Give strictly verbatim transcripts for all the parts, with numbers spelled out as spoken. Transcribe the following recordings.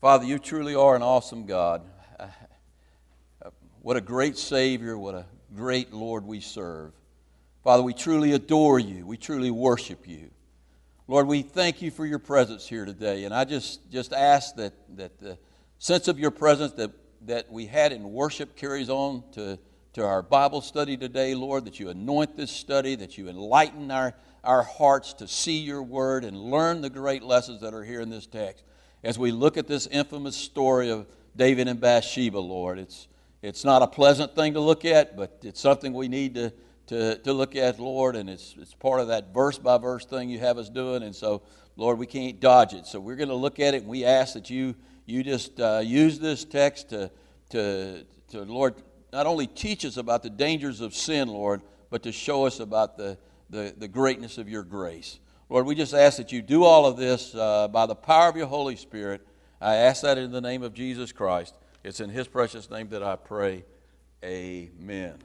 Father, you truly are an awesome God. What a great Savior, what a great Lord we serve. Father, we truly adore you. We truly worship you. Lord, we thank you for your presence here today. And I just, just ask that, that the sense of your presence that, that we had in worship carries on to, to our Bible study today, Lord, that you anoint this study, that you enlighten our, our hearts to see your word and learn the great lessons that are here in this text. As we look at this infamous story of David and Bathsheba, Lord, it's, it's not a pleasant thing to look at, but it's something we need to To, to look at, Lord, and it's it's part of that verse-by-verse thing you have us doing, and so, Lord, we can't dodge it. So we're going to look at it, and we ask that you you just uh, use this text to, to, to, Lord, not only teach us about the dangers of sin, Lord, but to show us about the, the, the greatness of your grace. Lord, we just ask that you do all of this uh, by the power of your Holy Spirit. I ask that in the name of Jesus Christ. It's in his precious name that I pray. Amen.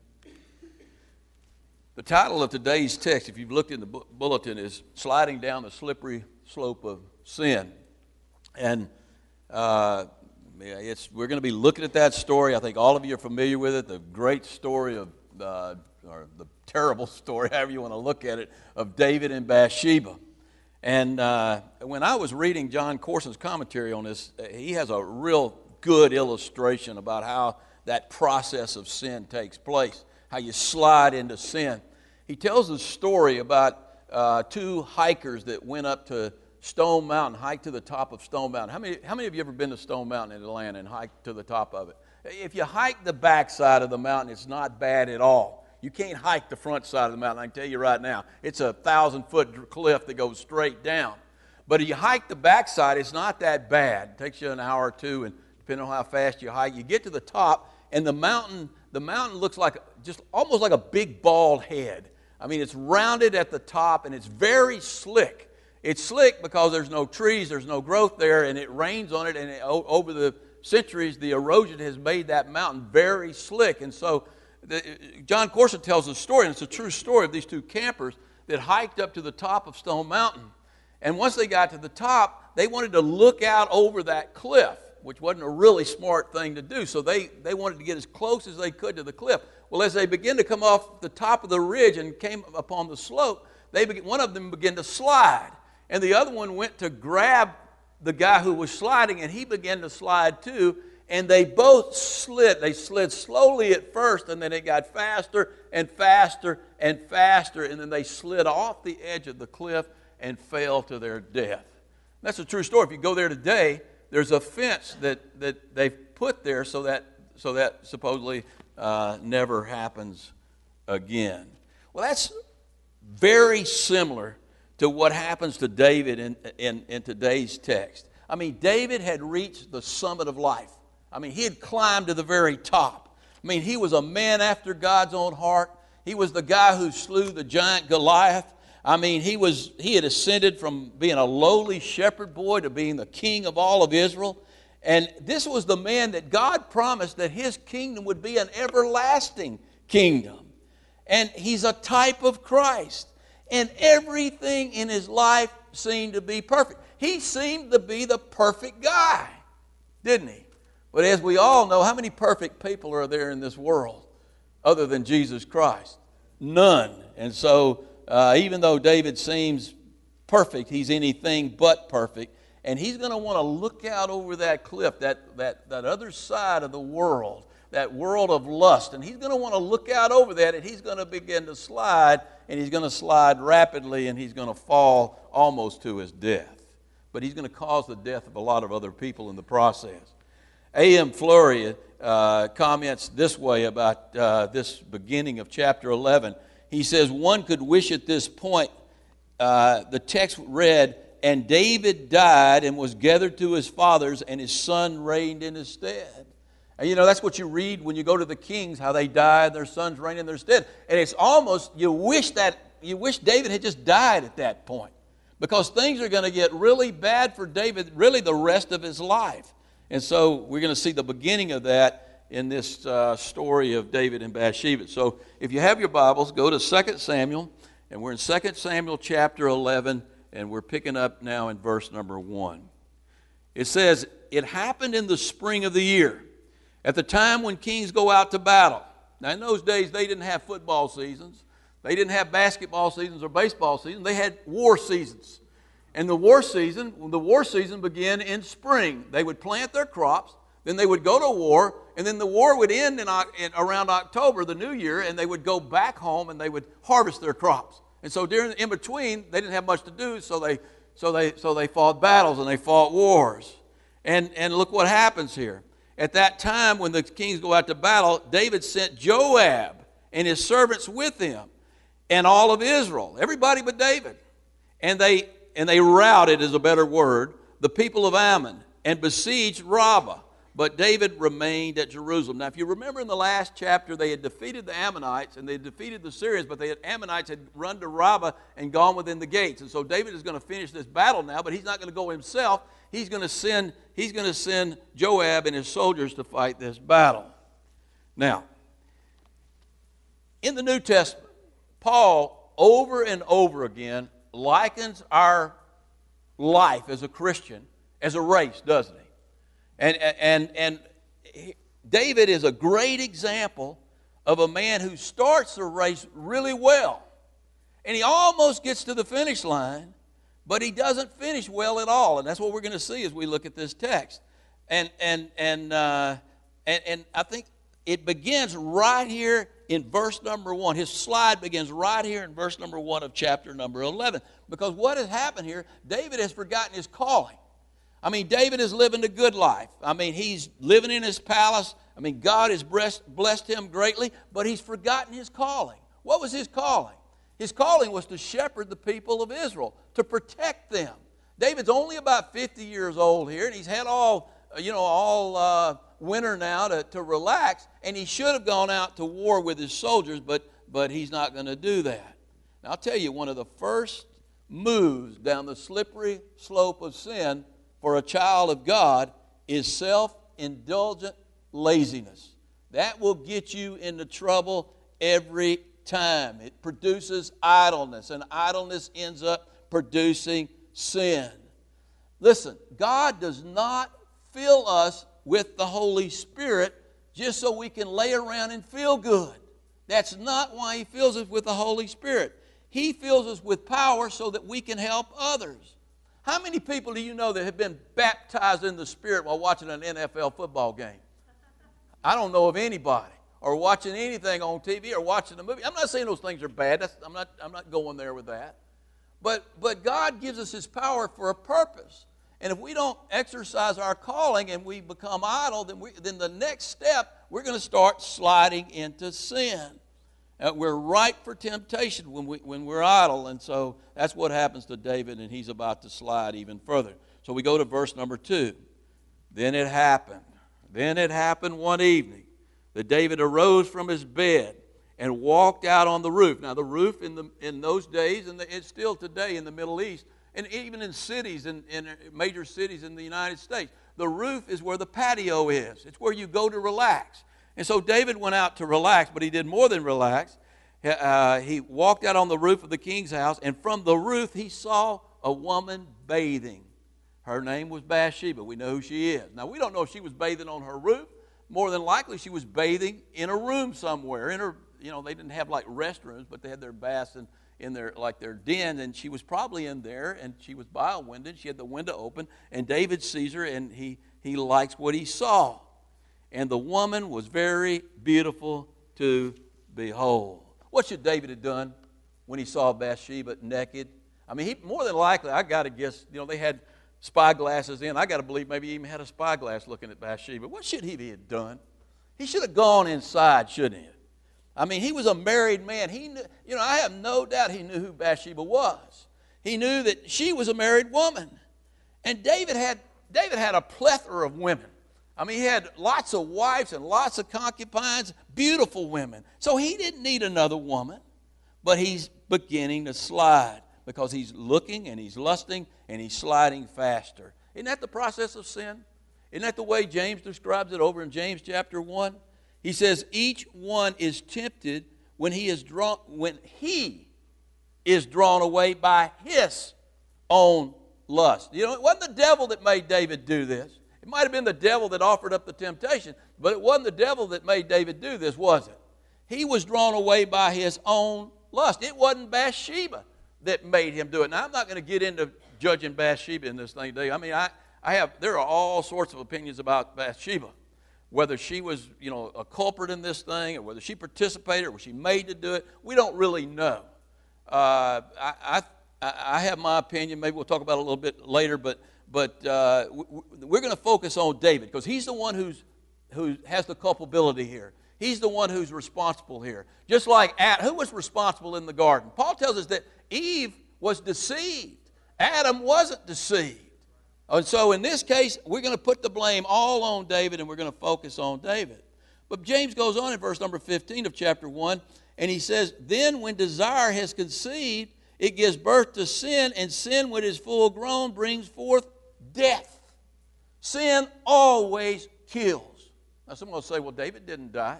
The title of today's text, if you've looked in the bulletin, is Sliding Down the Slippery Slope of Sin. And uh, it's, we're going to be looking at that story. I think all of you are familiar with it, the great story of, uh, or the terrible story, however you want to look at it, of David and Bathsheba. And uh, when I was reading John Corson's commentary on this, he has a real good illustration about how that process of sin takes place, how you slide into sin. He tells the story about uh, two hikers that went up to Stone Mountain, hiked to the top of Stone Mountain. How many, how many of you ever been to Stone Mountain in Atlanta and hiked to the top of it? If you hike the back side of the mountain, it's not bad at all. You can't hike the front side of the mountain, I can tell you right now. It's a thousand-foot cliff that goes straight down. But if you hike the back side, it's not that bad. It takes you an hour or two, and depending on how fast you hike, you get to the top, and the mountain, the mountain looks like just almost like a big bald head. I mean, it's rounded at the top, and it's very slick. It's slick because there's no trees, there's no growth there, and it rains on it, and it, over the centuries, the erosion has made that mountain very slick. And so the, John Corson tells a story, and it's a true story of these two campers that hiked up to the top of Stone Mountain. And once they got to the top, they wanted to look out over that cliff, which wasn't a really smart thing to do. So they, they wanted to get as close as they could to the cliff. Well, as they began to come off the top of the ridge and came upon the slope, they began, one of them began to slide. And the other one went to grab the guy who was sliding, and he began to slide too. And they both slid. They slid slowly at first, and then it got faster and faster and faster. And then they slid off the edge of the cliff and fell to their death. That's a true story. If you go there today, there's a fence that, that they've put there so that so that supposedly uh, never happens again. Well, that's very similar to what happens to David in, in, in today's text. I mean, David had reached the summit of life. I mean, he had climbed to the very top. I mean, he was a man after God's own heart. He was the guy who slew the giant Goliath. I mean, he was he had ascended from being a lowly shepherd boy to being the king of all of Israel. And this was the man that God promised that his kingdom would be an everlasting kingdom. And he's a type of Christ. And everything in his life seemed to be perfect. He seemed to be the perfect guy, didn't he? But as we all know, how many perfect people are there in this world other than Jesus Christ? None. And so Uh, even though David seems perfect, he's anything but perfect. And he's going to want to look out over that cliff, that, that, that other side of the world, that world of lust. And he's going to want to look out over that, and he's going to begin to slide, and he's going to slide rapidly, and he's going to fall almost to his death. But he's going to cause the death of a lot of other people in the process. A M Fleury uh, comments this way about uh, this beginning of chapter eleven. He says, one could wish at this point, uh, the text read, and David died and was gathered to his fathers, and his son reigned in his stead. And you know, that's what you read when you go to the kings, how they died, their sons reigned in their stead. And it's almost, you wish that, you wish David had just died at that point. Because things are going to get really bad for David, really the rest of his life. And so we're going to see the beginning of that in this uh, story of David and Bathsheba. So if you have your Bibles, go to Second Samuel, and we're in Second Samuel chapter eleven, and we're picking up now in verse number one. It says, it happened in the spring of the year, at the time when kings go out to battle. Now, in those days, they didn't have football seasons. They didn't have basketball seasons or baseball seasons. They had war seasons. And the war season, the war season began in spring. They would plant their crops, then they would go to war, and then the war would end in, in around October, the new year, and they would go back home and they would harvest their crops. And so during in between, they didn't have much to do, so they so they so they fought battles and they fought wars. And and look what happens here. At that time, when the kings go out to battle, David sent Joab and his servants with him, and all of Israel, everybody but David, and they and they routed, is a better word, the people of Ammon and besieged Rabbah. But David remained at Jerusalem. Now, if you remember in the last chapter, they had defeated the Ammonites and they had defeated the Syrians, but the Ammonites had run to Rabbah and gone within the gates. And so David is going to finish this battle now, but he's not going to go himself. He's going to send, he's going to send Joab and his soldiers to fight this battle. Now, in the New Testament, Paul over and over again likens our life as a Christian as a race, doesn't he? And, and, and David is a great example of a man who starts the race really well. And he almost gets to the finish line, but he doesn't finish well at all. And that's what we're going to see as we look at this text. And, and, and, uh, and, and I think it begins right here in verse number one. His slide begins right here in verse number one of chapter number eleven. Because what has happened here, David has forgotten his calling. I mean, David is living a good life. I mean, he's living in his palace. I mean, God has blessed him greatly, but he's forgotten his calling. What was his calling? His calling was to shepherd the people of Israel, to protect them. David's only about fifty years old here, and he's had all, you know, all uh, winter now to, to relax, and he should have gone out to war with his soldiers, but, but he's not going to do that. Now, I'll tell you, one of the first moves down the slippery slope of sin for a child of God is self-indulgent laziness. That will get you into trouble every time. It produces idleness, and idleness ends up producing sin. Listen, God does not fill us with the Holy Spirit just so we can lay around and feel good. That's not why He fills us with the Holy Spirit. He fills us with power so that we can help others. How many people do you know that have been baptized in the Spirit while watching an N F L football game? I don't know of anybody. Or watching anything on T V or watching a movie. I'm not saying those things are bad. That's, I'm not, I'm not going there with that. But, but God gives us His power for a purpose. And if we don't exercise our calling and we become idle, then, we, then the next step, we're going to start sliding into sin. Uh, we're ripe for temptation when, we, when we're idle. And so that's what happens to David, and he's about to slide even further. So we go to verse number two. Then it happened. Then it happened one evening that David arose from his bed and walked out on the roof. Now, the roof in, the, in those days, and it's still today in the Middle East, and even in cities, in, in major cities in the United States, the roof is where the patio is. It's where you go to relax. And so David went out to relax, but he did more than relax. Uh, he walked out on the roof of the king's house, and from the roof he saw a woman bathing. Her name was Bathsheba. We know who she is. Now, we don't know if she was bathing on her roof. More than likely, she was bathing in a room somewhere. In her, you know, they didn't have like restrooms, but they had their baths in, in their like their den, and she was probably in there, and she was by a window. She had the window open, and David sees her, and he he likes what he saw. And the woman was very beautiful to behold. What should David have done when he saw Bathsheba naked? I mean, he more than likely, I got to guess, you know, they had spy glasses in. I got to believe maybe he even had a spyglass looking at Bathsheba. What should he have done? He should have gone inside, shouldn't he? I mean, he was a married man. He knew, you know, I have no doubt he knew who Bathsheba was. He knew that she was a married woman. And David had David had a plethora of women. I mean, he had lots of wives and lots of concubines, beautiful women. So he didn't need another woman, but he's beginning to slide because he's looking and he's lusting and he's sliding faster. Isn't that the process of sin? Isn't that the way James describes it over in James chapter one? He says, each one is tempted when he is drawn, when he is drawn away by his own lust. You know, it wasn't the devil that made David do this. It might have been the devil that offered up the temptation, but it wasn't the devil that made David do this, was it? He was drawn away by his own lust. It wasn't Bathsheba that made him do it. Now, I'm not going to get into judging Bathsheba in this thing today. I mean, I, I have, there are all sorts of opinions about Bathsheba. Whether she was, you know, a culprit in this thing, or whether she participated, or was she made to do it, we don't really know. Uh, I, I, I have my opinion. Maybe we'll talk about it a little bit later, but but uh, we're going to focus on David because he's the one who's who has the culpability here. He's the one who's responsible here. Just like Adam, who was responsible in the garden? Paul tells us that Eve was deceived. Adam wasn't deceived. And so in this case, we're going to put the blame all on David, and we're going to focus on David. But James goes on in verse number fifteen of chapter one, and he says, then when desire has conceived, it gives birth to sin, and sin, when it is full grown, brings forth death. Sin always kills. Now someone will say, well, David didn't die.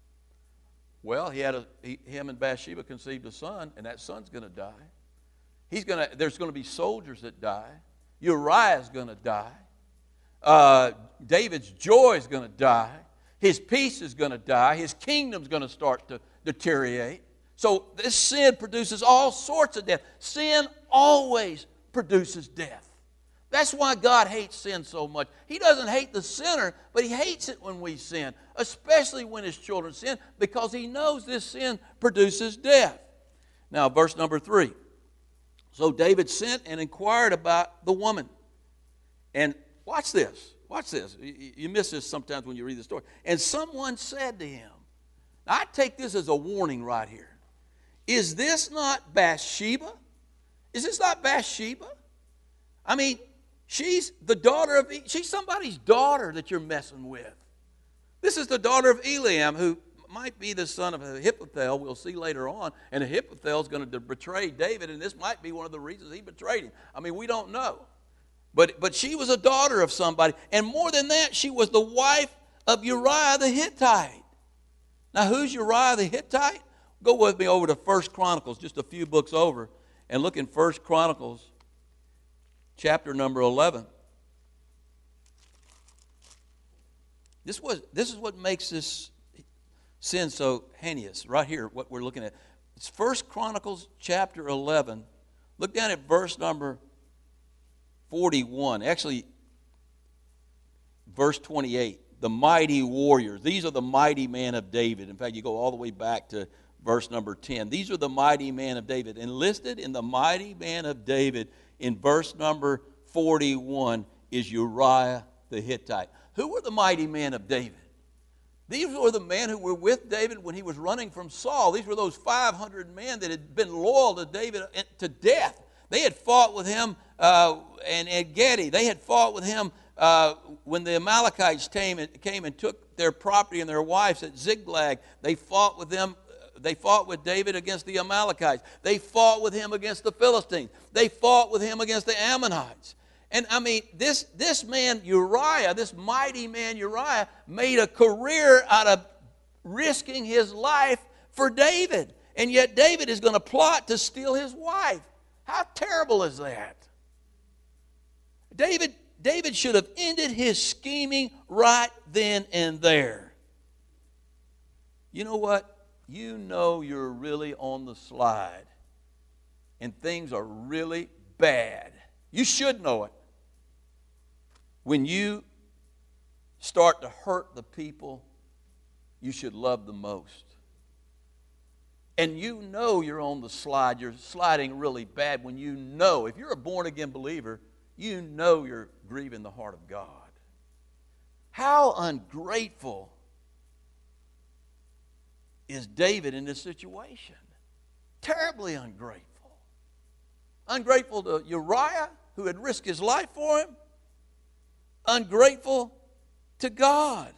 Well, he had a, he, him and Bathsheba conceived a son, and that son's going to die. He's going to, there's going to be soldiers that die. Uriah's going to die. Uh, David's joy is going to die. His peace is going to die. His kingdom's going to start to deteriorate. So this sin produces all sorts of death. Sin always produces death. That's why God hates sin so much. He doesn't hate the sinner, but He hates it when we sin, especially when His children sin, because He knows this sin produces death. Now, verse number three. So David sent and inquired about the woman. And watch this. Watch this. You, you miss this sometimes when you read the story. And someone said to him, now I take this as a warning right here. Is this not Bathsheba? Is this not Bathsheba? I mean, she's the daughter of, she's somebody's daughter that you're messing with. This is the daughter of Eliam, who might be the son of Ahithophel, we'll see later on, and Ahithophel is going to betray David, and this might be one of the reasons he betrayed him. I mean, we don't know. But, but she was a daughter of somebody, and more than that, she was the wife of Uriah the Hittite. Now, who's Uriah the Hittite? Go with me over to First Chronicles, just a few books over, and look in First Chronicles, chapter number eleven. This was this is what makes this sin so heinous. Right here, what we're looking at. It's First Chronicles chapter eleven. Look down at verse number forty-one. Actually, verse twenty-eight. The mighty warriors. These are the mighty men of David. In fact, you go all the way back to verse number ten. These are the mighty men of David. Enlisted in the mighty man of David in verse number forty-one is Uriah the Hittite. Who were the mighty men of David? These were the men who were with David when he was running from Saul. These were those five hundred men that had been loyal to David to death. They had fought with him uh, and at Gedi. They had fought with him uh, when the Amalekites came and, came and took their property and their wives at Ziklag. They fought with them. They fought with David against the Amalekites. They fought with him against the Philistines. They fought with him against the Ammonites. And I mean, this, this man Uriah, this mighty man Uriah, made a career out of risking his life for David. And yet David is going to plot to steal his wife. How terrible is that? David, David should have ended his scheming right then and there. You know what? You know you're really on the slide and things are really bad. You should know it. When you start to hurt the people you should love the most. And you know you're on the slide, you're sliding really bad when you know, if you're a born-again believer, you know you're grieving the heart of God. How ungrateful is David in this situation? Terribly ungrateful. Ungrateful to Uriah, who had risked his life for him. Ungrateful to God.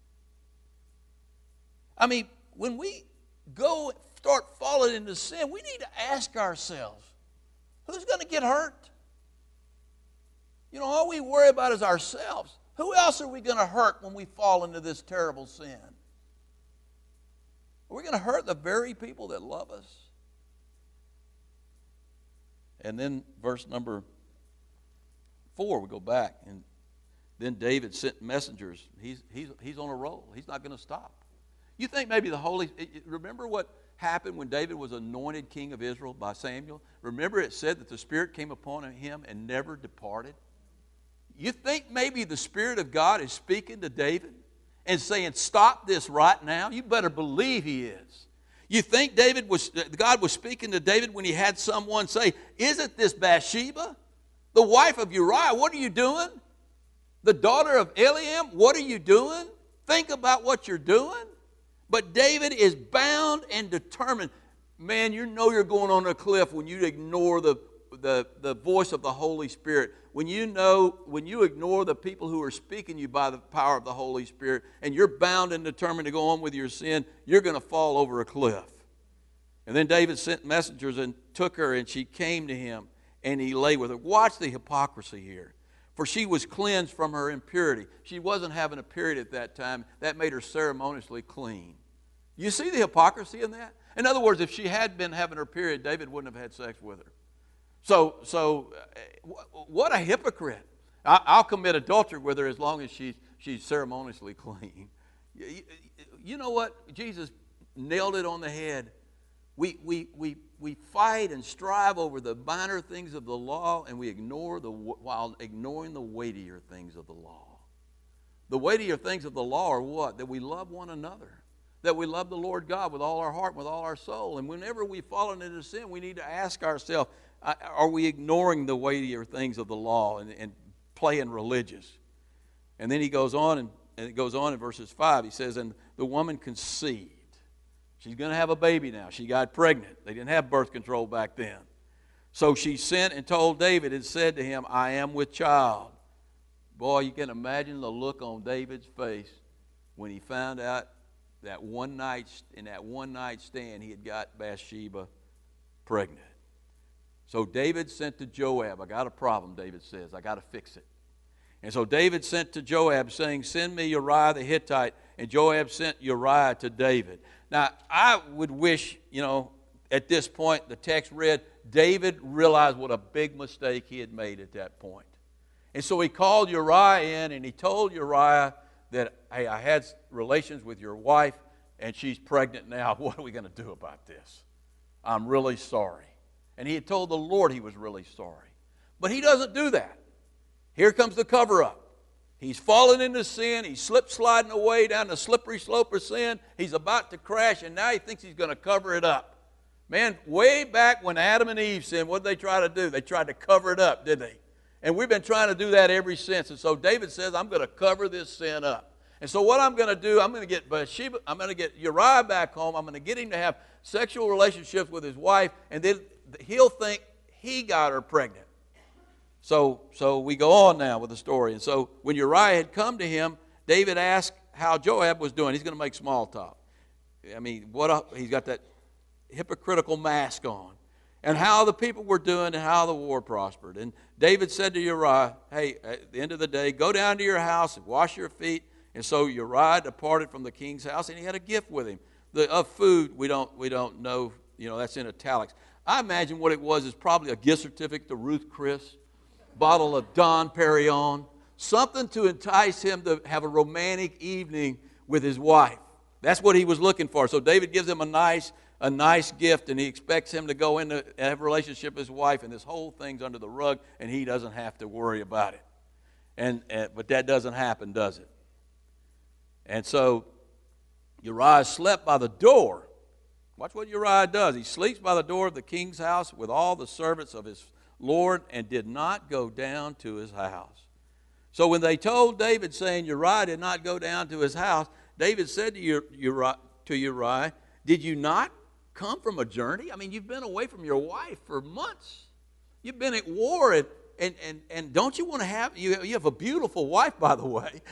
I mean, when we go start falling into sin, we need to ask ourselves, who's going to get hurt? You know, all we worry about is ourselves. Who else are we going to hurt when we fall into this terrible sin? Are we going to hurt the very people that love us? And then verse number four, we go back. And Then David sent messengers. He's, he's, he's on a roll. He's not going to stop. You think maybe the Holy, remember what happened when David was anointed king of Israel by Samuel? Remember it said that the Spirit came upon him and never departed? You think maybe the Spirit of God is speaking to David and saying, stop this right now? You better believe he is. You think David was, God was speaking to David when he had someone say, isn't this Bathsheba, the wife of Uriah? What are you doing? The daughter of Eliam, what are you doing? Think about what you're doing. But David is bound and determined. Man, you know you're going on a cliff when you ignore the, the, the voice of the Holy Spirit. When you know, when you ignore the people who are speaking you by the power of the Holy Spirit, and you're bound and determined to go on with your sin, you're going to fall over a cliff. And then David sent messengers and took her, and she came to him, and he lay with her. Watch the hypocrisy here. For she was cleansed from her impurity. She wasn't having a period at that time. That made her ceremoniously clean. You see the hypocrisy in that? In other words, if she had been having her period, David wouldn't have had sex with her. So, so what a hypocrite. I'll commit adultery with her as long as she's, she's ceremoniously clean. You know what? Jesus nailed it on the head. We, we, we, we fight and strive over the minor things of the law, and we ignore the, while ignoring the weightier things of the law. The weightier things of the law are what? That we love one another. That we love the Lord God with all our heart, with all our soul. And whenever we've fallen into sin, we need to ask ourselves, are we ignoring the weightier things of the law and, and playing religious? And then he goes on, and, and it goes on in verses five. He says, and the woman conceived. She's going to have a baby now. She got pregnant. They didn't have birth control back then. So she sent and told David and said to him, I am with child. Boy, you can imagine the look on David's face when he found out that one night, in that one night stand, he had got Bathsheba pregnant. So David sent to Joab. I got a problem, David says. I got to fix it. And so David sent to Joab saying, send me Uriah the Hittite. And Joab sent Uriah to David. Now, I would wish, you know, at this point, the text read, David realized what a big mistake he had made at that point. And so he called Uriah in and he told Uriah that, hey, I had relations with your wife and she's pregnant now. What are we going to do about this? I'm really sorry. And he had told the Lord he was really sorry. But he doesn't do that. Here comes the cover-up. He's fallen into sin. He's slip-sliding away down the slippery slope of sin. He's about to crash, and now he thinks he's going to cover it up. Man, way back when Adam and Eve sinned, what did they try to do? They tried to cover it up, didn't they? And we've been trying to do that ever since. And so David says, I'm going to cover this sin up. And so what I'm going to do, I'm going to get Bathsheba, I'm going to get Uriah back home. I'm going to get him to have sexual relationships with his wife, and then he'll think he got her pregnant. So, so we go on now with the story. And so when Uriah had come to him, David asked how Joab was doing. He's going to make small talk. I mean, what a, he's got that hypocritical mask on. And how the people were doing and how the war prospered. And David said to Uriah, hey, at the end of the day, go down to your house and wash your feet. And so Uriah departed from the king's house, and he had a gift with him. The, of food, we don't, we don't know, you know, that's in italics. I imagine what it was is probably a gift certificate to Ruth Chris, bottle of Dom Perignon, something to entice him to have a romantic evening with his wife. That's what he was looking for. So David gives him a nice a nice gift, and he expects him to go into and have a relationship with his wife, and this whole thing's under the rug, and he doesn't have to worry about it. And, and but that doesn't happen, does it? And so Uriah slept by the door. Watch what Uriah does. He sleeps by the door of the king's house with all the servants of his Lord, and did not go down to his house. So when they told David, saying Uriah did not go down to his house, David said to Uriah, to Uriah, did you not come from a journey? I mean, you've been away from your wife for months. You've been at war, and and and, and don't you want to have, you, you have a beautiful wife, by the way.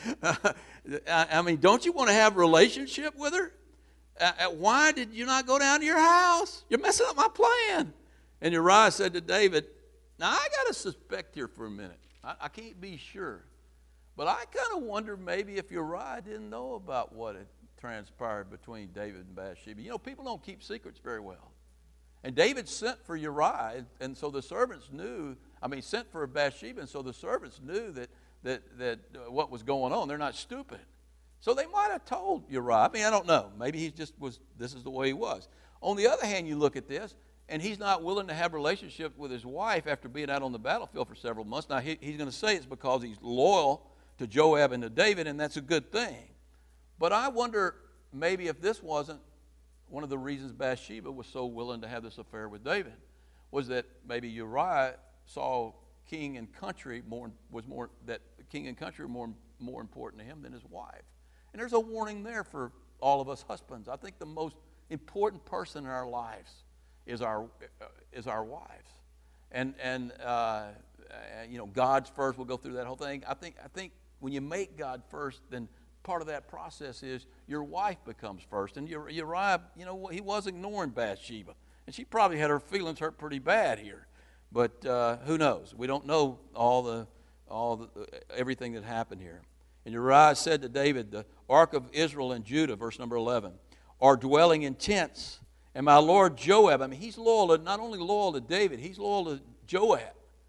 I mean, don't you want to have a relationship with her? Uh, why did you not go down to your house? You're messing up my plan. And Uriah said to David, now I got to suspect here for a minute. I, I can't be sure. But I kind of wonder maybe if Uriah didn't know about what had transpired between David and Bathsheba. You know, people don't keep secrets very well. And David sent for Uriah, and so the servants knew, I mean, sent for Bathsheba, and so the servants knew that, that, that uh, what was going on. They're not stupid. So they might have told Uriah. I mean, I don't know. Maybe he just was, this is the way he was. On the other hand, you look at this, and he's not willing to have a relationship with his wife after being out on the battlefield for several months. Now, he, he's going to say it's because he's loyal to Joab and to David, and that's a good thing. But I wonder maybe if this wasn't one of the reasons Bathsheba was so willing to have this affair with David, was that maybe Uriah saw king and country more, was more, that king and country were more, more important to him than his wife. And there's a warning there for all of us husbands. I think the most important person in our lives is our uh, is our wives, and and uh, you know, God's first. We'll go through that whole thing. I think I think when you make God first, then part of that process is your wife becomes first. And Uriah, you know, he was ignoring Bathsheba, and she probably had her feelings hurt pretty bad here. But uh, who knows? We don't know all the all the, everything that happened here. And Uriah said to David, the ark of Israel and Judah, verse number eleven, are dwelling in tents. And my lord Joab, I mean, he's loyal to, not only loyal to David, he's loyal to Joab.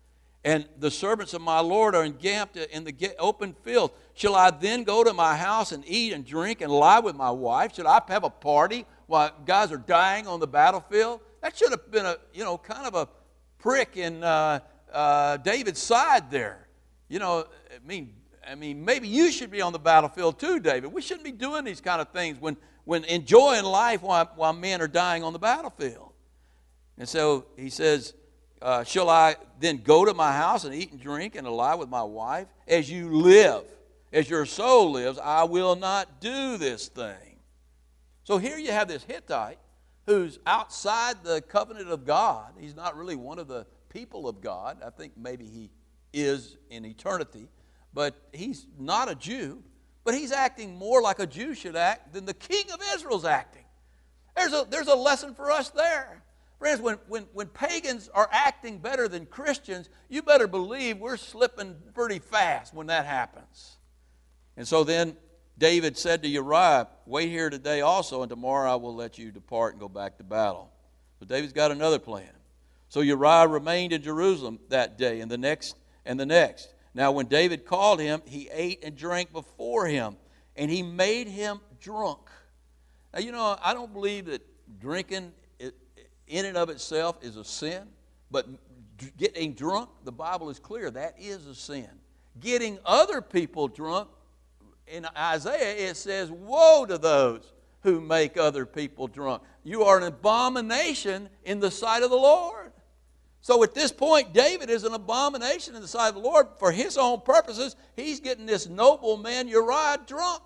And the servants of my lord are encamped in the open field. Shall I then go to my house and eat and drink and lie with my wife? Should I have a party while guys are dying on the battlefield? That should have been a, you know, kind of a prick in uh, uh, David's side there. You know, I mean, I mean, maybe you should be on the battlefield too, David. We shouldn't be doing these kind of things when, when enjoying life while, while men are dying on the battlefield. And so he says, uh, shall I then go to my house and eat and drink and lie with my wife? As you live, as your soul lives, I will not do this thing. So here you have this Hittite who's outside the covenant of God. He's not really one of the people of God. I think maybe he is in eternity. But he's not a Jew, but he's acting more like a Jew should act than the king of Israel's acting. There's a, there's a lesson for us there. Friends, when, when, when pagans are acting better than Christians, you better believe we're slipping pretty fast when that happens. And so then David said to Uriah, wait here today also, and tomorrow I will let you depart and go back to battle. But David's got another plan. So Uriah remained in Jerusalem that day and the next and the next. Now, when David called him, he ate and drank before him, and he made him drunk. Now, you know, I don't believe that drinking in and of itself is a sin, but getting drunk, the Bible is clear, that is a sin. Getting other people drunk, in Isaiah it says, woe to those who make other people drunk. You are an abomination in the sight of the Lord. So at this point, David is an abomination in the sight of the Lord. For his own purposes, he's getting this noble man Uriah drunk.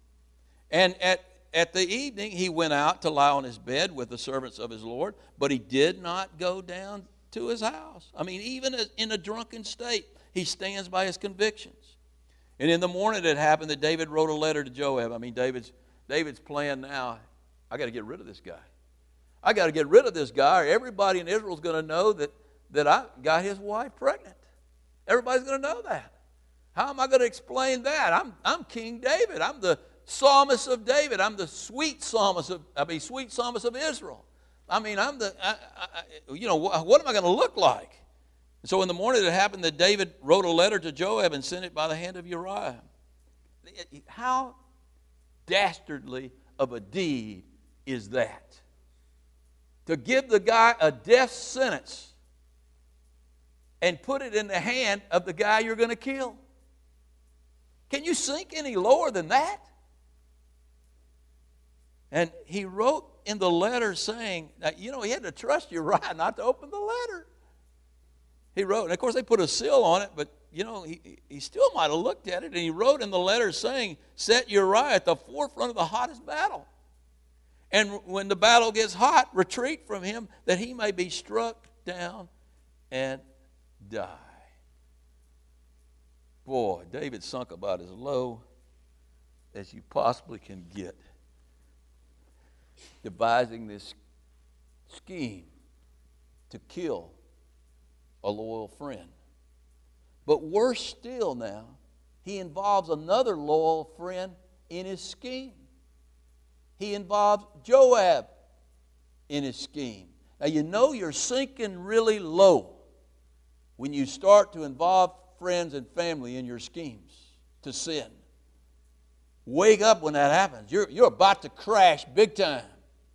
And at, at the evening, he went out to lie on his bed with the servants of his Lord, but he did not go down to his house. I mean, even in a drunken state, he stands by his convictions. And in the morning it happened that David wrote a letter to Joab. I mean, David's, David's plan now, I got to get rid of this guy. I got to get rid of this guy, or everybody in Israel is going to know that that I got his wife pregnant. Everybody's going to know that. How am I going to explain that? I'm, I'm King David. I'm the psalmist of David. I'm the sweet psalmist of, I mean, sweet psalmist of Israel. I mean, I'm the, I, I, you know, what, what am I going to look like? And so in the morning it happened that David wrote a letter to Joab and sent it by the hand of Uriah. How dastardly of a deed is that? To give the guy a death sentence and put it in the hand of the guy you're going to kill. Can you sink any lower than that? And he wrote in the letter saying, you know, he had to trust Uriah not to open the letter. He wrote, and of course they put a seal on it, but, you know, he, he still might have looked at it, and he wrote in the letter saying, set Uriah at the forefront of the hottest battle. And when the battle gets hot, retreat from him that he may be struck down and die. Boy, David sunk about as low as you possibly can get, devising this scheme to kill a loyal friend. But worse still now, he involves another loyal friend in his scheme. He involves Joab in his scheme. Now you know you're sinking really low when you start to involve friends and family in your schemes to sin. Wake up when that happens. You're, you're about to crash big time.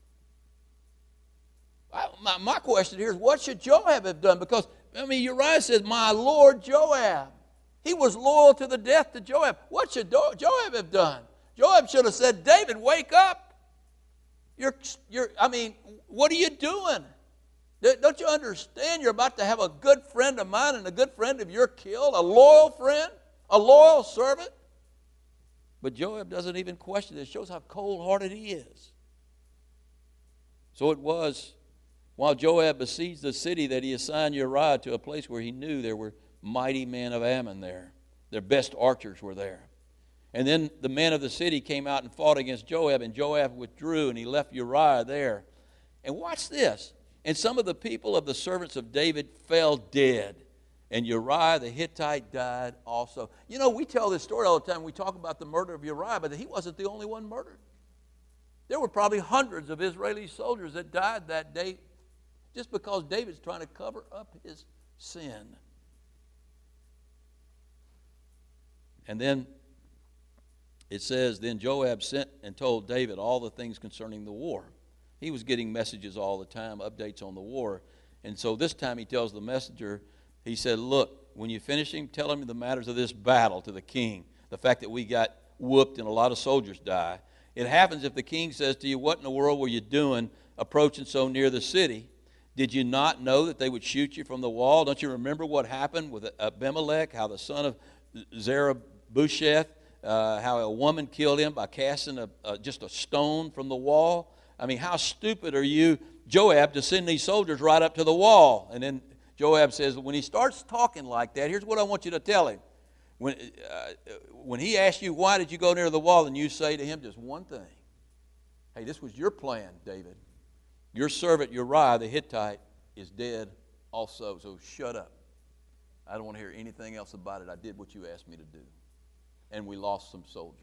I, my, my question here is, what should Joab have done? Because, I mean, Uriah says, my Lord Joab. He was loyal to the death to Joab. What should Do- Joab have done? Joab should have said, David, wake up. You're, you're, I mean, what are you doing? Don't you understand you're about to have a good friend of mine and a good friend of yours killed? A loyal friend? A loyal servant? But Joab doesn't even question it. It shows how cold-hearted he is. So it was while Joab besieged the city that he assigned Uriah to a place where he knew there were mighty men of Ammon there. Their best archers were there. And then the men of the city came out and fought against Joab, and Joab withdrew, and he left Uriah there. And watch this. And some of the people of the servants of David fell dead, and Uriah the Hittite died also. You know, we tell this story all the time. We talk about the murder of Uriah, but he wasn't the only one murdered. There were probably hundreds of Israeli soldiers that died that day just because David's trying to cover up his sin. And then it says, then Joab sent and told David all the things concerning the war. He was getting messages all the time, updates on the war. And so this time he tells the messenger, he said, look, when you finish him, tell him the matters of this battle to the king. The fact that we got whooped and a lot of soldiers die. It happens if the king says to you, what in the world were you doing approaching so near the city? Did you not know that they would shoot you from the wall? Don't you remember what happened with Abimelech, how the son of Zerah-Busheth, uh, how a woman killed him by casting a, uh, just a stone from the wall? I mean, how stupid are you, Joab, to send these soldiers right up to the wall? And then Joab says, when he starts talking like that, here's what I want you to tell him. When, uh, when he asks you, why did you go near the wall, and you say to him just one thing. Hey, this was your plan, David. Your servant Uriah the Hittite is dead also, so shut up. I don't want to hear anything else about it. I did what you asked me to do. And we lost some soldiers.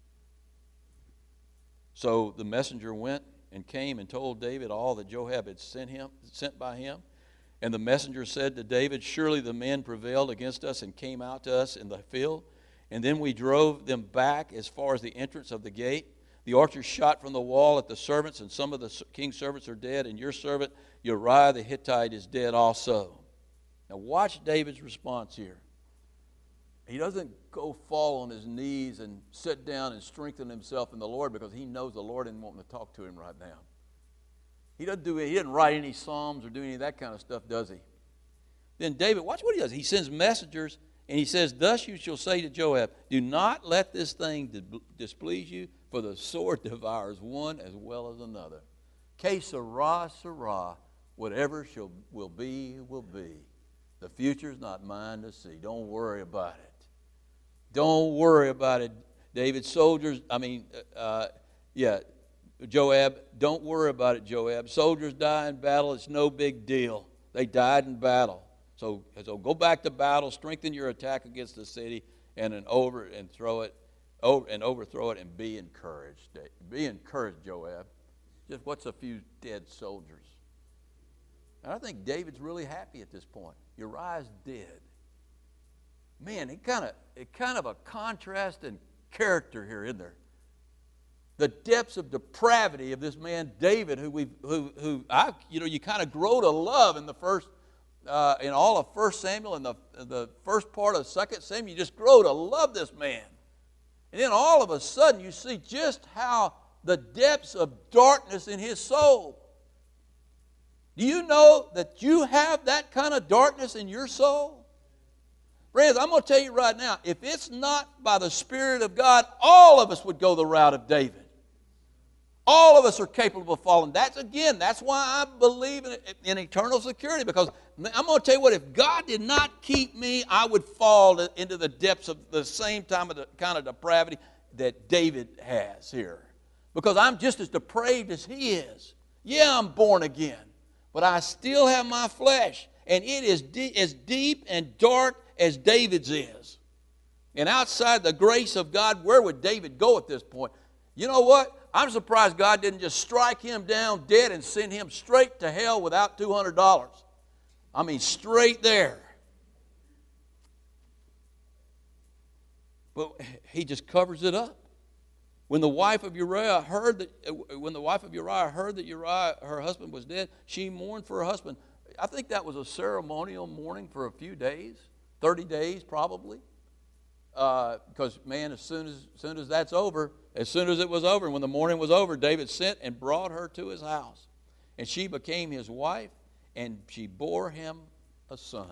So the messenger went and came and told David all that Joab had sent him, sent by him. And the messenger said to David, surely the men prevailed against us and came out to us in the field. And then we drove them back as far as the entrance of the gate. The archers shot from the wall at the servants, and some of the king's servants are dead, and your servant Uriah the Hittite is dead also. Now watch David's response here. He doesn't go fall on his knees and sit down and strengthen himself in the Lord because he knows the Lord isn't wanting to talk to him right now. He doesn't do it. He doesn't write any psalms or do any of that kind of stuff, does he? Then David, watch what he does. He sends messengers, and he says, thus you shall say to Joab, do not let this thing displease you, for the sword devours one as well as another. Que sera, sera, whatever shall will be, will be. The future's not mine to see. Don't worry about it. Don't worry about it, David. Soldiers, I mean, uh, yeah, Joab, don't worry about it, Joab. Soldiers die in battle. It's no big deal. They died in battle. So, so go back to battle, strengthen your attack against the city, and then over and throw it, over and overthrow it, and be encouraged. Be encouraged, Joab. Just what's a few dead soldiers? And I think David's really happy at this point. Uriah's dead. Man, it kind of it kind of a contrast in character here, isn't there? The depths of depravity of this man David, who we who who I you know you kind of grow to love in the first uh, in all of First Samuel and the the first part of Second Samuel. You just grow to love this man, and then all of a sudden you see just how the depths of darkness in his soul. Do you know that you have that kind of darkness in your soul? Friends, I'm going to tell you right now, if it's not by the Spirit of God, all of us would go the route of David. All of us are capable of falling. That's, again, that's why I believe in, in eternal security, because I'm going to tell you what, if God did not keep me, I would fall into the depths of the same time of the kind of depravity that David has here. Because I'm just as depraved as he is. Yeah, I'm born again, but I still have my flesh, and it is de- as deep and dark as David's is. And outside the grace of God, where would David go at this point? You know what? I'm surprised God didn't just strike him down dead and send him straight to hell without two hundred dollars. I mean, straight there. But he just covers it up. When the wife of Uriah heard that, when the wife of Uriah heard that Uriah, her husband, was dead, she mourned for her husband. I think that was a ceremonial mourning for a few days, thirty days probably. Because, uh, man, as soon as, as soon as that's over, as soon as it was over, and when the mourning was over, David sent and brought her to his house. And she became his wife, and she bore him a son.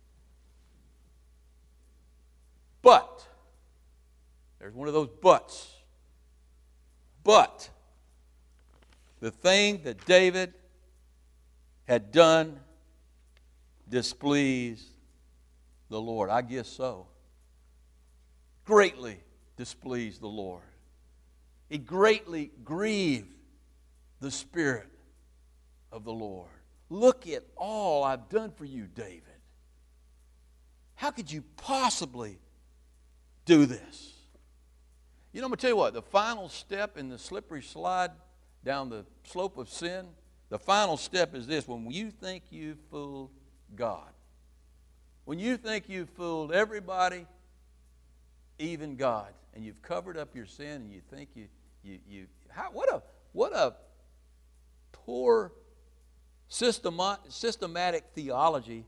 But, there's one of those buts. But, the thing that David had done displeased the Lord. I guess so. Greatly displeased the Lord. It greatly grieved the Spirit of the Lord. Look at all I've done for you, David. How could you possibly do this? You know, I'm going to tell you what, the final step in the slippery slide down the slope of sin, the final step is this: when you think you've fooled God, when you think you've fooled everybody, even God, and you've covered up your sin, and you think you, you, you how, what a, what a poor systema, systematic theology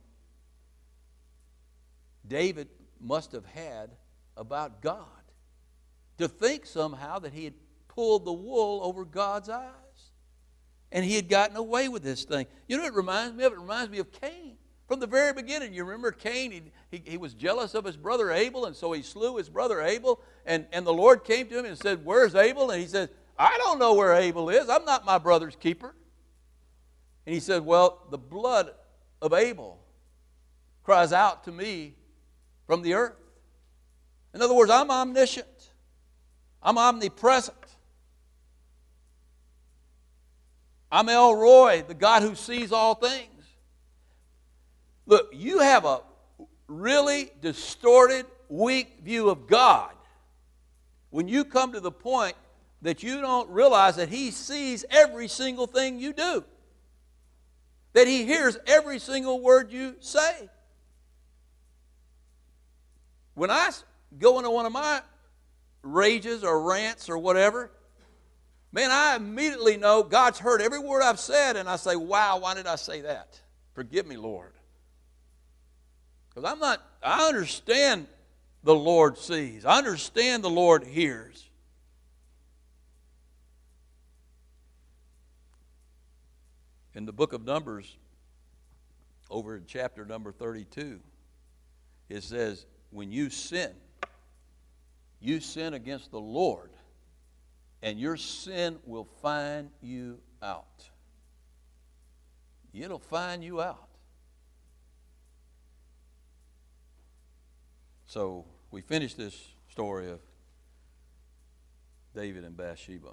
David must have had about God, to think somehow that he had pulled the wool over God's eyes, and he had gotten away with this thing. You know what it reminds me of? It reminds me of Cain. From the very beginning, you remember Cain, he, he, he was jealous of his brother Abel, and so he slew his brother Abel, and, and the Lord came to him and said, "Where's Abel?" And he said, "I don't know where Abel is. I'm not my brother's keeper." And he said, "Well, the blood of Abel cries out to me from the earth." In other words, I'm omniscient. I'm omnipresent. I'm El Roy, the God who sees all things. Look, you have a really distorted, weak view of God when you come to the point that you don't realize that He sees every single thing you do, that He hears every single word you say. When I go into one of my rages or rants or whatever, man, I immediately know God's heard every word I've said, and I say, "Wow, why did I say that? Forgive me, Lord." Because I'm not, I understand the Lord sees. I understand the Lord hears. In the book of Numbers, over in chapter number thirty-two, it says, when you sin, you sin against the Lord, and your sin will find you out. It'll find you out. So we finish this story of David and Bathsheba.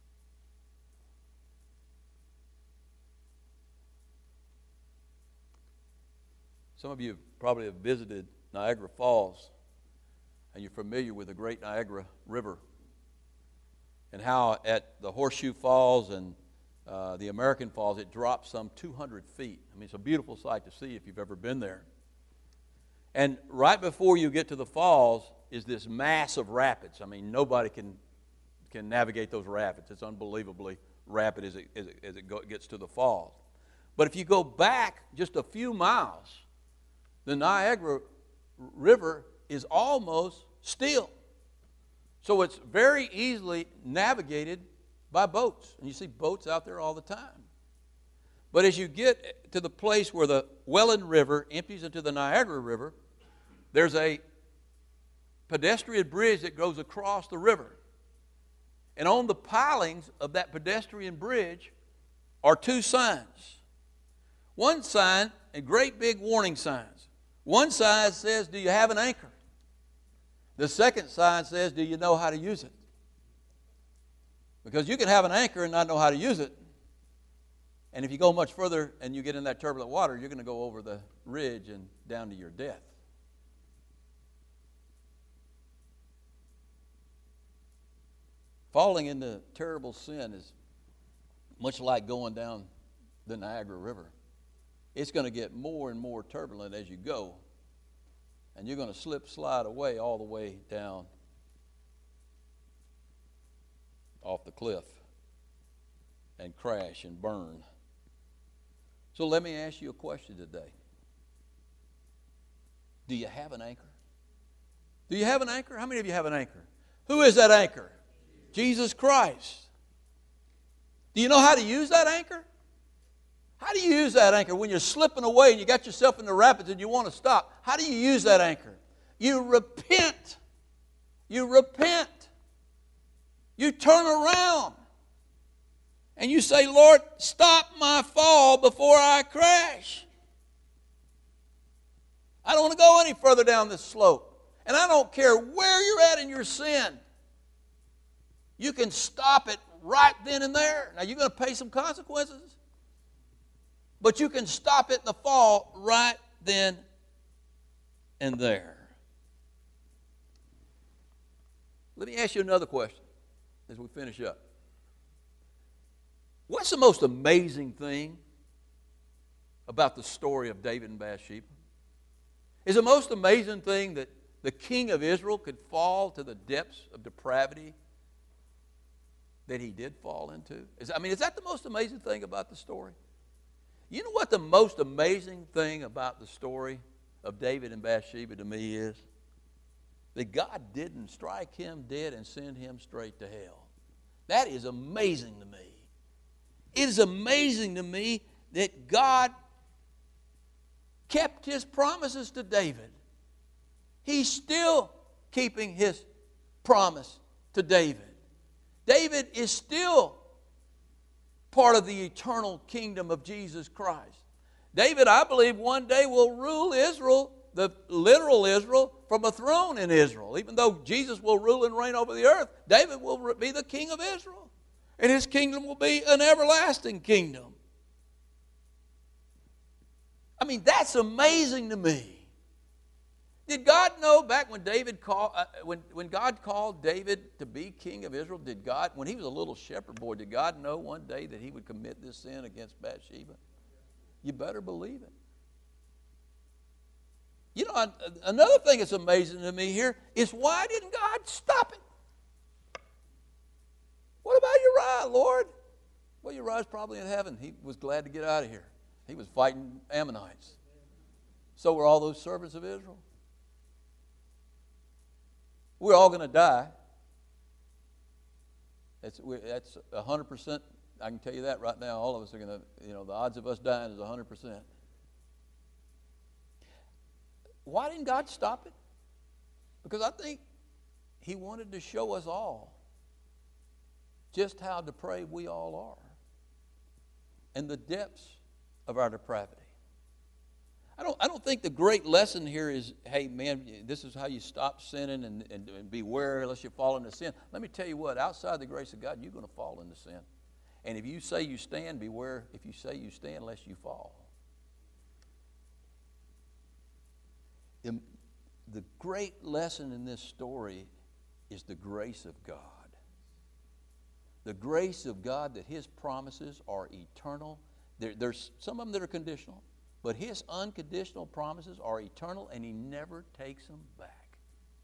Some of you probably have visited Niagara Falls, and you're familiar with the Great Niagara River, and how at the Horseshoe Falls and uh, the American Falls, it drops some two hundred feet. I mean, it's a beautiful sight to see if you've ever been there. And right before you get to the falls is this massive rapids. I mean, nobody can can navigate those rapids. It's unbelievably rapid as it, as it, as it go, gets to the falls. But if you go back just a few miles, the Niagara River is almost still. So it's very easily navigated by boats. And you see boats out there all the time. But as you get to the place where the Welland River empties into the Niagara River, there's a pedestrian bridge that goes across the river. And on the pilings of that pedestrian bridge are two signs. One sign, and great big warning signs. One sign says, "Do you have an anchor?" The second sign says, "Do you know how to use it?" Because you can have an anchor and not know how to use it. And if you go much further and you get in that turbulent water, you're going to go over the ridge and down to your death. Falling into terrible sin is much like going down the Niagara River. It's going to get more and more turbulent as you go, and you're going to slip, slide away all the way down off the cliff and crash and burn. So let me ask you a question today. Do you have an anchor? Do you have an anchor? How many of you have an anchor? Who is that anchor? Jesus Christ. Do you know how to use that anchor? How do you use that anchor when you're slipping away and you got yourself in the rapids and you want to stop? How do you use that anchor? You repent. You repent. You turn around. And you say, Lord, stop my fall before I crash. I don't want to go any further down this slope. And I don't care where you're at in your sin. You can stop it right then and there. Now, you're going to pay some consequences. But you can stop it in the fall right then and there. Let me ask you another question as we finish up. What's the most amazing thing about the story of David and Bathsheba? Is the most amazing thing that the king of Israel could fall to the depths of depravity that he did fall into? Is, I mean, is that the most amazing thing about the story? You know what the most amazing thing about the story of David and Bathsheba to me is? That God didn't strike him dead and send him straight to hell. That is amazing to me. It is amazing to me that God kept his promises to David. He's still keeping his promise to David. David is still part of the eternal kingdom of Jesus Christ. David, I believe, one day will rule Israel, the literal Israel, from a throne in Israel. Even though Jesus will rule and reign over the earth, David will be the king of Israel. And his kingdom will be an everlasting kingdom. I mean, that's amazing to me. Did God know back when David called, uh, when, when God called David to be king of Israel, did God, when he was a little shepherd boy, did God know one day that he would commit this sin against Bathsheba? You better believe it. You know, another thing that's amazing to me here is why didn't God stop it? What about Uriah, Lord? Well, Uriah's probably in heaven. He was glad to get out of here. He was fighting Ammonites. So were all those servants of Israel. We're all going to die. That's, that's one hundred percent. I can tell you that right now. All of us are going to, you know, the odds of us dying is one hundred percent. Why didn't God stop it? Because I think he wanted to show us all just how depraved we all are and the depths of our depravity. I don't, I don't think the great lesson here is, hey, man, this is how you stop sinning and, and, and beware lest you fall into sin. Let me tell you what, outside the grace of God, you're going to fall into sin. And if you say you stand, beware if you say you stand lest you fall. The, the great lesson in this story is the grace of God. The grace of God that his promises are eternal. There, there's some of them that are conditional, but his unconditional promises are eternal and he never takes them back.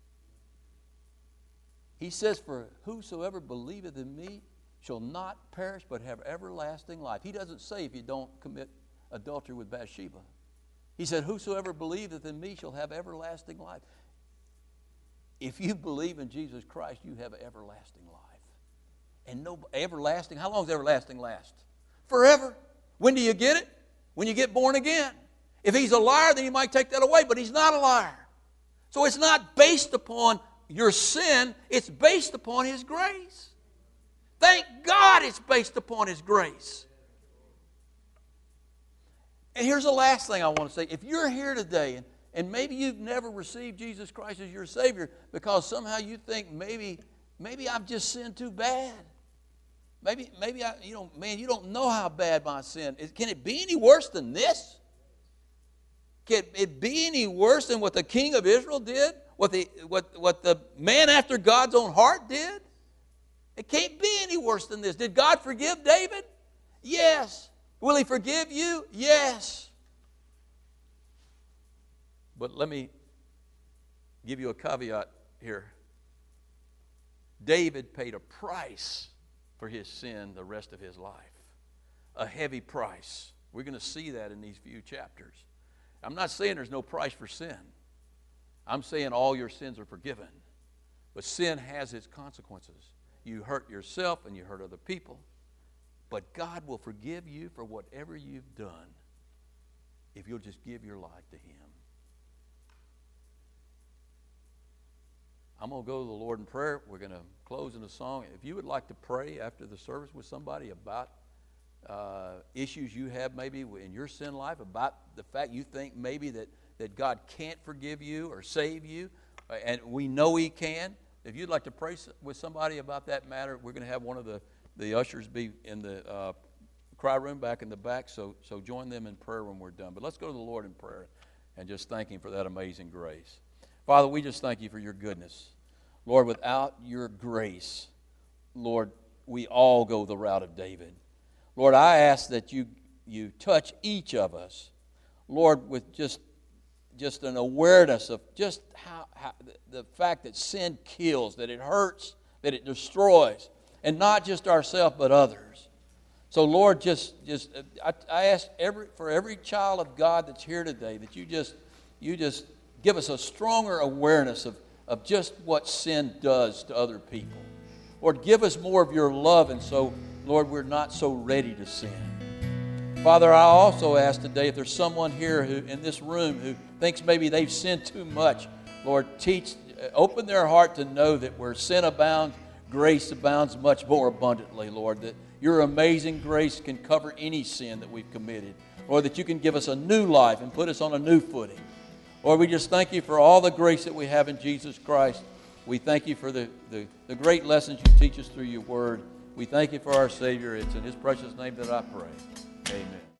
He says, for whosoever believeth in me shall not perish but have everlasting life. He doesn't say if you don't commit adultery with Bathsheba. He said, whosoever believeth in me shall have everlasting life. If you believe in Jesus Christ, you have everlasting life. And no everlasting, how long does everlasting last? Forever. When do you get it? When you get born again. If he's a liar, then he might take that away, but he's not a liar. So it's not based upon your sin, it's based upon his grace. Thank God it's based upon his grace. And here's the last thing I want to say. If you're here today and, and maybe you've never received Jesus Christ as your Savior because somehow you think maybe, maybe I've just sinned too bad. Maybe, maybe I, you know, man, you don't know how bad my sin is. Can it be any worse than this? Can it be any worse than what the king of Israel did? What the, what, what the man after God's own heart did? It can't be any worse than this. Did God forgive David? Yes. Will he forgive you? Yes. But let me give you a caveat here. David paid a price for his sin the rest of his life. A heavy price. We're going to see that in these few chapters. I'm not saying there's no price for sin. I'm saying all your sins are forgiven. But sin has its consequences. You hurt yourself and you hurt other people. But God will forgive you for whatever you've done if you'll just give your life to him. I'm going to go to the Lord in prayer. We're going to close in a song. If you would like to pray after the service with somebody about uh, issues you have maybe in your sin life, about the fact you think maybe that, that God can't forgive you or save you, and we know he can. If you'd like to pray with somebody about that matter, we're going to have one of the, the ushers be in the uh, cry room back in the back, so, so join them in prayer when we're done. But let's go to the Lord in prayer and just thank him for that amazing grace. Father, we just thank you for your goodness. Lord, without your grace, Lord, we all go the route of David. Lord, I ask that you, you touch each of us, Lord, with just, just an awareness of just how, how the, the fact that sin kills, that it hurts, that it destroys, and not just ourselves but others. So, Lord, just, just I, I ask every, for every child of God that's here today that you just, you just give us a stronger awareness of, of just what sin does to other people. Lord, give us more of your love, and so, Lord, we're not so ready to sin. Father, I also ask today if there's someone here who in this room who thinks maybe they've sinned too much, Lord, teach, open their heart to know that where sin abounds, grace abounds much more abundantly, Lord, that your amazing grace can cover any sin that we've committed. Lord, that you can give us a new life and put us on a new footing. Lord, we just thank you for all the grace that we have in Jesus Christ. We thank you for the, the, the great lessons you teach us through your word. We thank you for our Savior. It's in his precious name that I pray. Amen.